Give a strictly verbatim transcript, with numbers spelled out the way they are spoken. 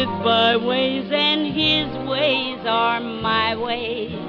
with byways, and his ways are my ways.